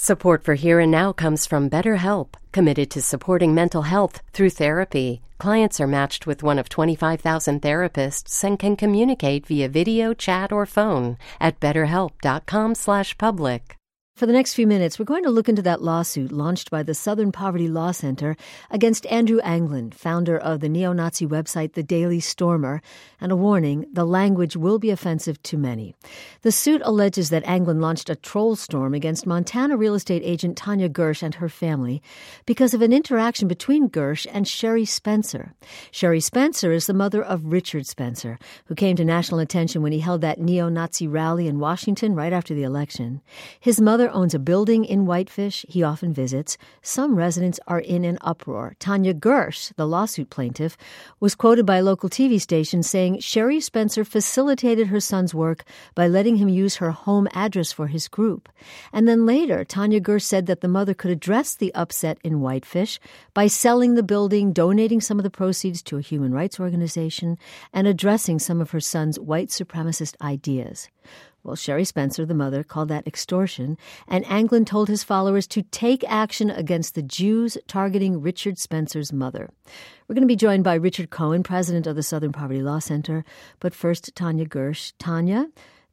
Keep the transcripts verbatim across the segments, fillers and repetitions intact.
Support for Here and Now comes from BetterHelp, committed to supporting mental health through therapy. Clients are matched with one of twenty-five thousand therapists and can communicate via video, chat, or phone at betterhelp.com slash public. For the next few minutes, we're going to look into that lawsuit launched by the Southern Poverty Law Center against Andrew Anglin, founder of the neo-Nazi website The Daily Stormer, and a warning, the language will be offensive to many. The suit alleges that Anglin launched a troll storm against Montana real estate agent Tanya Gersh and her family because of an interaction between Gersh and Sherry Spencer. Sherry Spencer is the mother of Richard Spencer, who came to national attention when he held that neo-Nazi rally in Washington right after the election. His mother owns a building in Whitefish he often visits. Some residents are in an uproar. Tanya Gersh, the lawsuit plaintiff, was quoted by a local T V station saying Sherry Spencer facilitated her son's work by letting him use her home address for his group. And then later, Tanya Gersh said that the mother could address the upset in Whitefish by selling the building, donating some of the proceeds to a human rights organization, and addressing some of her son's white supremacist ideas. Well, Sherry Spencer, the mother, called that extortion, and Anglin told his followers to take action against the Jews targeting Richard Spencer's mother. We're going to be joined by Richard Cohen, president of the Southern Poverty Law Center. But first, Tanya Gersh. Tanya,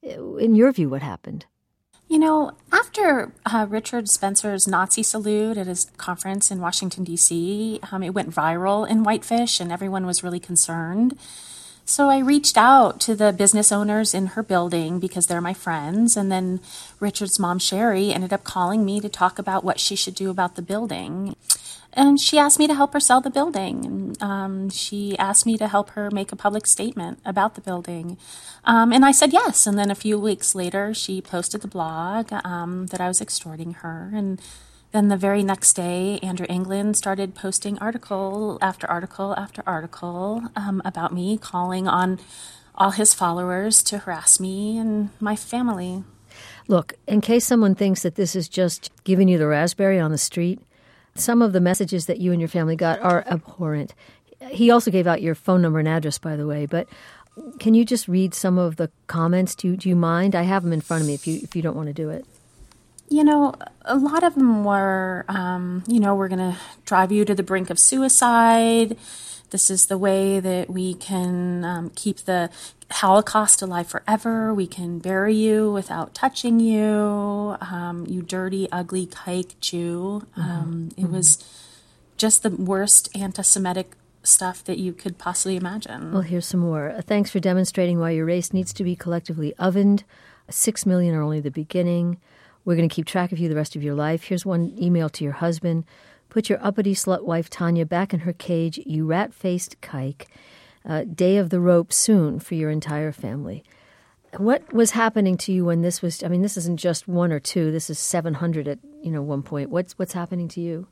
in your view, what happened? You know, after uh, Richard Spencer's Nazi salute at his conference in Washington, D C, um, it went viral in Whitefish, and everyone was really concerned. So I reached out to the business owners in her building because they're my friends. And then Richard's mom, Sherry, ended up calling me to talk about what she should do about the building. And she asked me to help her sell the building. And um, she asked me to help her make a public statement about the building. Um, and I said yes. And then a few weeks later, she posted the blog um, that I was extorting her. And then the very next day, Andrew Anglin started posting article after article after article um, about me, calling on all his followers to harass me and my family. Look, in case someone thinks that this is just giving you the raspberry on the street, some of the messages that you and your family got are abhorrent. He also gave out your phone number and address, by the way, but can you just read some of the comments? Do you, do you mind? I have them in front of me if you if you don't want to do it. You know, a lot of them were, um, you know, we're going to drive you to the brink of suicide. This is the way that we can um, keep the Holocaust alive forever. We can bury you without touching you. Um, you dirty, ugly kike Jew. Um, mm-hmm. It was just the worst anti-Semitic stuff that you could possibly imagine. Well, here's some more. Thanks for demonstrating why your race needs to be collectively ovened. Six million are only the beginning. We're going to keep track of you the rest of your life. Here's one email to your husband. Put your uppity slut wife Tanya back in her cage, you rat-faced kike. Uh, day of the rope soon for your entire family. What was happening to you when this was, I mean, this isn't just one or two. This is seven hundred at, you know, one point. What's what's happening to you?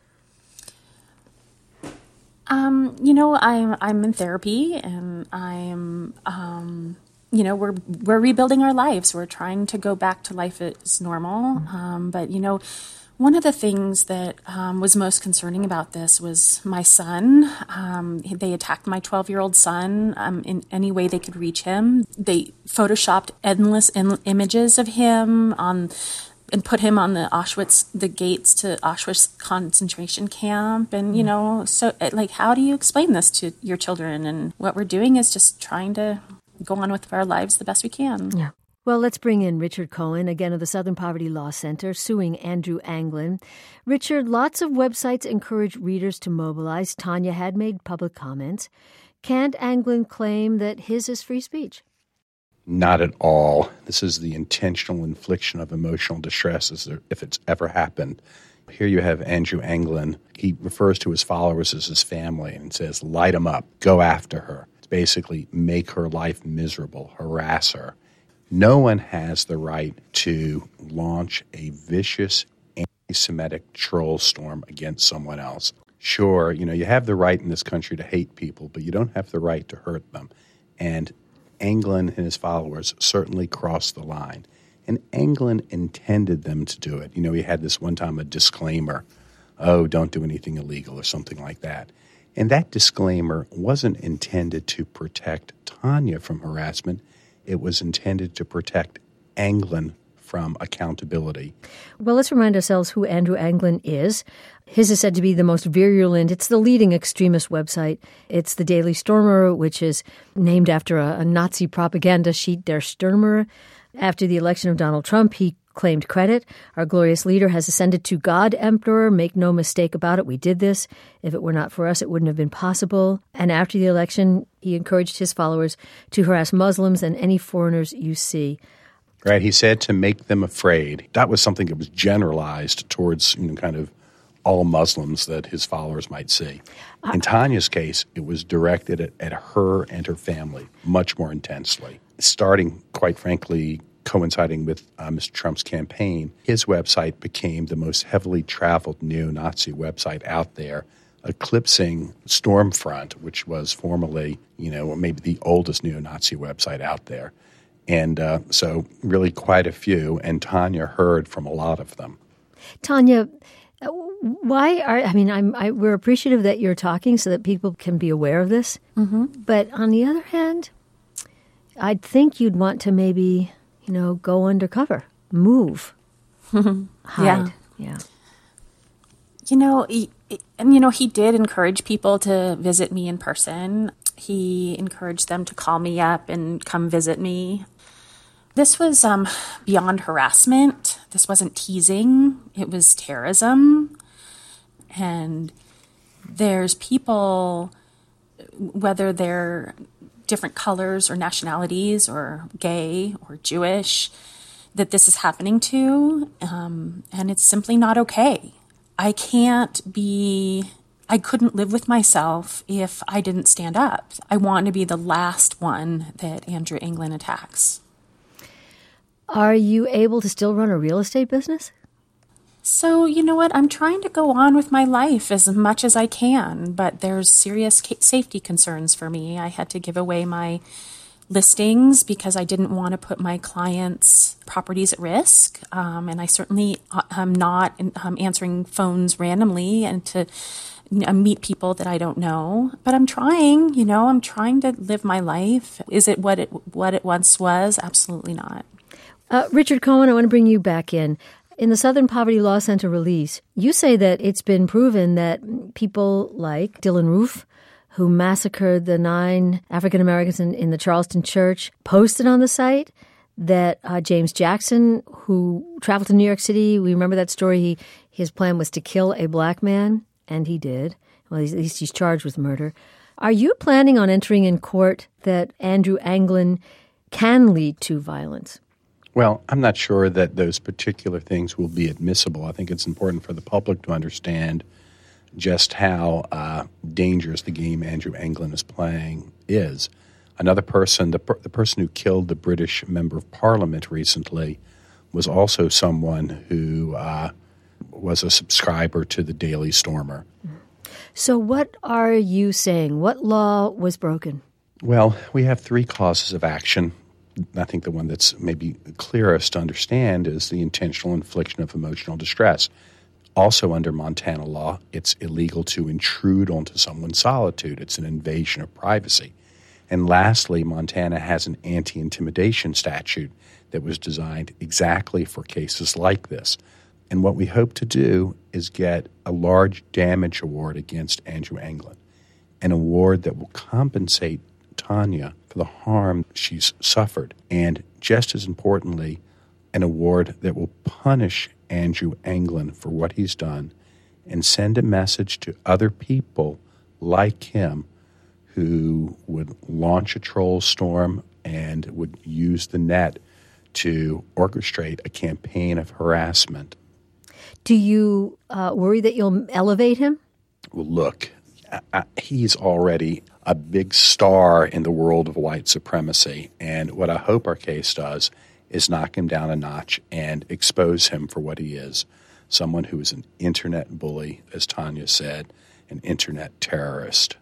Um, you know, I'm I'm in therapy, and I'm um you know, we're we're rebuilding our lives. We're trying to go back to life as normal. Mm-hmm. Um, but, you know, one of the things that um, was most concerning about this was my son. Um, they attacked my twelve-year-old son um, in any way they could reach him. They photoshopped endless in- images of him on and put him on the Auschwitz, the gates to Auschwitz concentration camp. And, you know, so like, how do you explain this to your children? And what we're doing is just trying to go on with our lives the best we can. Yeah. Well, let's bring in Richard Cohen, again of the Southern Poverty Law Center, suing Andrew Anglin. Richard, lots of websites encourage readers to mobilize. Tanya had made public comments. Can't Anglin claim that his is free speech? Not at all. This is the intentional infliction of emotional distress, as if it's ever happened. Here you have Andrew Anglin. He refers to his followers as his family and says, light them up, go after her. Basically make her life miserable, harass her. No one has the right to launch a vicious anti-Semitic troll storm against someone else. Sure, you know, you have the right in this country to hate people, but you don't have the right to hurt them. And Anglin and his followers certainly crossed the line. And Anglin intended them to do it. You know, he had this one time a disclaimer, oh, don't do anything illegal or something like that. And that disclaimer wasn't intended to protect Tanya from harassment. It was intended to protect Anglin from accountability. Well, let's remind ourselves who Andrew Anglin is. His is said to be the most virulent. It's the leading extremist website. It's the Daily Stormer, which is named after a, a Nazi propaganda sheet, Der Stürmer. After the election of Donald Trump, he claimed credit. Our glorious leader has ascended to God, Emperor. Make no mistake about it. We did this. If it were not for us, it wouldn't have been possible. And after the election, he encouraged his followers to harass Muslims and any foreigners you see. Right. He said to make them afraid. That was something that was generalized towards, you know, kind of all Muslims that his followers might see. In Tanya's case, it was directed at, at her and her family much more intensely. Starting, quite frankly, coinciding with uh, Mister Trump's campaign, his website became the most heavily traveled neo-Nazi website out there, eclipsing Stormfront, which was formerly, you know, maybe the oldest neo-Nazi website out there. And uh, so really quite a few, and Tanya heard from a lot of them. Tanya, why are, I mean, I'm, I, we're appreciative that you're talking so that people can be aware of this. Mm-hmm. But on the other hand, I'd think you'd want to maybe, you know, go undercover, move, hide. Yeah. Yeah. You know, he, and you know, he did encourage people to visit me in person. He encouraged them to call me up and come visit me. This was um, beyond harassment. This wasn't teasing. It was terrorism. And there's people, whether they're different colors or nationalities or gay or Jewish, that this is happening to, um, and it's simply not okay. I can't be, I couldn't live with myself if I didn't stand up. I want to be the last one that Andrew Anglin attacks. Are you able to still run a real estate business? So, you know what? I'm trying to go on with my life as much as I can, but there's serious safety concerns for me. I had to give away my listings because I didn't want to put my clients' properties at risk. Um, and I certainly am not um, answering phones randomly and to meet people that I don't know. But I'm trying, you know, I'm trying to live my life. Is it what it, what it once was? Absolutely not. Uh, Richard Cohen, I want to bring you back in. In the Southern Poverty Law Center release, you say that it's been proven that people like Dylann Roof, who massacred the nine African Americans in, in the Charleston church, posted on the site that uh, James Jackson, who traveled to New York City, we remember that story, he, his plan was to kill a black man, and he did. Well, at least he's charged with murder. Are you planning on entering in court that Andrew Anglin can lead to violence? Well, I'm not sure that those particular things will be admissible. I think it's important for the public to understand just how uh, dangerous the game Andrew Anglin is playing is. Another person, the, per- the person who killed the British Member of Parliament recently, was also someone who uh, was a subscriber to the Daily Stormer. So what are you saying? What law was broken? Well, we have three causes of action. I think the one that's maybe clearest to understand is the intentional infliction of emotional distress. Also under Montana law, it's illegal to intrude onto someone's solitude. It's an invasion of privacy. And lastly, Montana has an anti-intimidation statute that was designed exactly for cases like this. And what we hope to do is get a large damage award against Andrew Anglin, an award that will compensate Tanya for the harm she's suffered, and just as importantly, an award that will punish Andrew Anglin for what he's done and send a message to other people like him who would launch a troll storm and would use the net to orchestrate a campaign of harassment. Do you uh, worry that you'll elevate him? Well, look, I, he's already a big star in the world of white supremacy, and what I hope our case does is knock him down a notch and expose him for what he is, someone who is an internet bully, as Tanya said, an internet terrorist.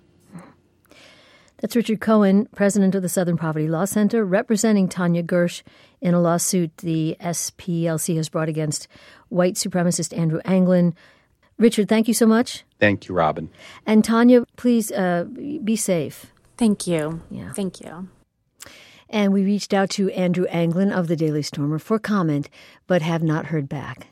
That's Richard Cohen, president of the Southern Poverty Law Center, representing Tanya Gersh in a lawsuit the S P L C has brought against white supremacist Andrew Anglin. Richard, thank you so much. Thank you, Robin. And Tanya, please uh, be safe. Thank you. Yeah. Thank you. And we reached out to Andrew Anglin of the Daily Stormer for comment, but have not heard back.